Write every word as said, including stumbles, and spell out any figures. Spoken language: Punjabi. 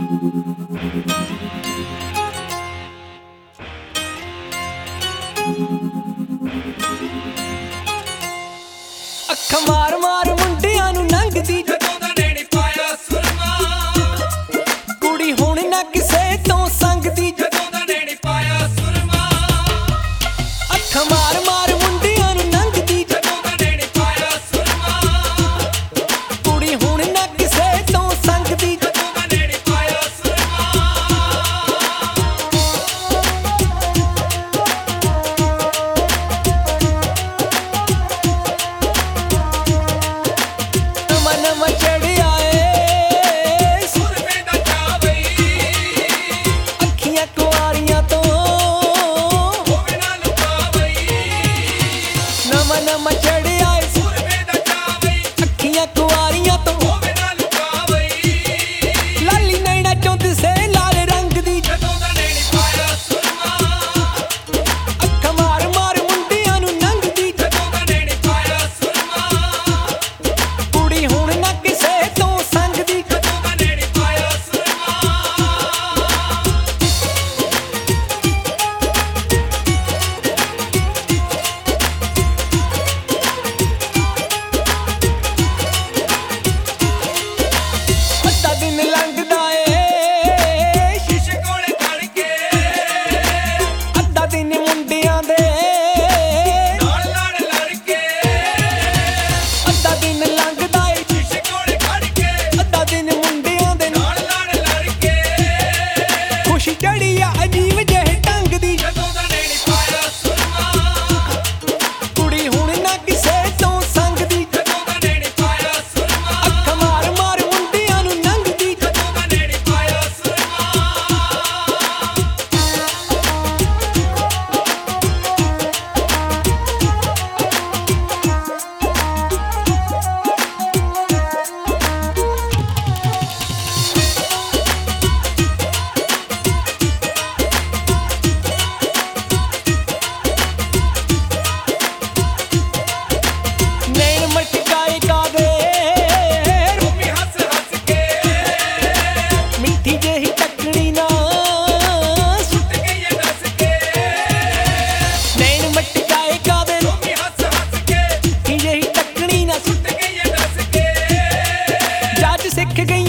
ਅੱਖਾਂ ਮਾਰ ਮਾਰ ਮੁੰਡਿਆਂ ਨੂੰ ਲੰਘਦੀ ਜਦੋਂ ਦਾ ਨੈਣੀ ਪਾਇਆ ਸੁਰਮਾ, ਕੁੜੀ ਹੁਣ ਨਾ ਕਿਸੇ ਤੋਂ ਸੰਗਦੀ ਜਦੋਂ ਦਾ ਨੈਣੀ ਪਾਇਆ ਸੁਰਮਾ, ਅੱਖਾਂ ਮਾਰ ਮਾਰ ਮੁੰਡਿਆਂ ਨੂੰ ਲੰਘਦੀ ਜਦੋਂ ਦਾ ਨੈਣੀ ਪਾਇਆ ਸੁਰਮਾ, ਕੁੜੀ ਹੁਣ ਨਾ ਕਿਸੇ ਤੋਂ ਸੰਗਦੀ ਜਦੋਂ ਦਾ ਨੈਣੀ ਪਾਇਆ ਸੁਰਮਾ। ਨਵਾਂ ਨਵਾਂ ਚੜਿਆ ਏ ਸੁਰਮੇ ਦਾ ਚਾਅ ਬਈ, ਅੱਖੀਆਂ ਕੁਆਰੀਆਂ ਤੋਂ ਹੋਵੇ ਨਾ ਲੁਕਾ ਬਈ, ਨਵਾਂ ਨਵਾਂ ਚੜਿਆ ਏ ਸੁਰਮੇ ਦਾ ਚਾਅ ਬਈ, ਅੱਖੀਆਂ ਕੁਆਰੀਆਂ ਤੋਂ ਹੋਵੇ ਨਾ ਲੁਕਾ ਬਈ, ਲਾਲੀ ਨੈਣਾ ਚੁੰਦ ਸੇ ਲਾਲ ਰੰਗ ਦੀ ਜਦੋਂ ਦਾ ਨੈਣੀ ਪਾਇਆ ਸੁਰਮਾ, ਅੱਖਾਂ ਮਾਰ ਮਾਰ ਮੁੰਡਿਆਂ ਨੂੰ ਲੰਘਦੀ ਜਦੋਂ ਦਾ ਨੈਣੀ ਪਾਇਆ ਸੁਰਮਾ, ਕੁੜੀ ਹੁਣ ਨਾ ਕਿਸੇ ਤੋਂ ਸੰਗਦੀ ਜਦੋਂ ਦਾ ਨੈਣੀ ਪਾਇਆ ਸੁਰਮਾ। ਅੱਧਾ ਦਿਨ ਲੰਘਦਾ ਏ ਸ਼ੀਸ਼ੇ ਕੋਲੇ ਖੜ ਕੇ ਅੱਧਾ ਦਿਨ ਮੁੰਡਿਆਂ ਦੇ ਨਾਲ ਲੜ ਲੜ ਕੇ, ਅੱਧਾ ਦਿਨ ਲੰਘਦਾ ਏ ਸ਼ੀਸ਼ੇ ਕੋਲੇ ਖੜ ਕੇ ਅੱਧਾ ਦਿਨ ਮੁੰਡਿਆਂ ਦੇ ਨਾਲ ਲੜ ਲੜ ਕੇ, ਖੁਸ਼ੀ ਚੜੀ ਆ ਅਜੀਬ ਜਿਹੇ ਢੰਗ ਦੀ ਜਦੋਂ ਦਾ ਨੈਣੀ ਪਾਇਆ ਸੁਰਮਾ, ਕੁੜੀ ਹੁਣ ਨਾ ਕਿਸੇ ਤੋਂ ਸੰਗਦੀ ਜਦੋਂ ਦਾ ਨੈਣੀ ਪਾਇਆ ਸੁਰਮਾ, ਅੱਖਾਂ ਮਾਰ ਮਾਰ ਮੁੰਡਿਆਂ ਨੂੰ ਲੰਘਦੀ ਜਦੋਂ ਦਾ ਨੈਣੀ ਪਾਇਆ ਸੁਰਮਾ। ਨੈਣ ਮਟਕਾਏ ਕਾਦੇ ਰੂਪੀ ਹੱਸ ਹੱਸ ਕੇ ਮਿੱਠੀ ਜਿਹੀ ਟੱਕਣੀ ਨਾ ਸੁੱਟ ਗਈ ਏ ਦੱਸ ਕੇ, ਨੈਣ ਮਟਕਾਏ ਕਾਦੇ ਰੂਪੀ ਹੱਸ ਹੱਸ ਕੇ ਮਿੱਠੀ ਜਿਹੀ ਟੱਕਣੀ ਨਾ ਸੁੱਟ ਗਈ ਏ ਦੱਸ ਕੇ, ਜੱਜ ਸਿੱਖ ਗਈ